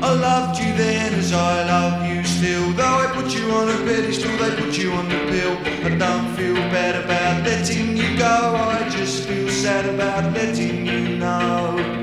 I loved you then as I love you still. Though I put you on a pedestal, they put you on the pill. I don't feel bad about letting you go, I just feel sad about letting you know.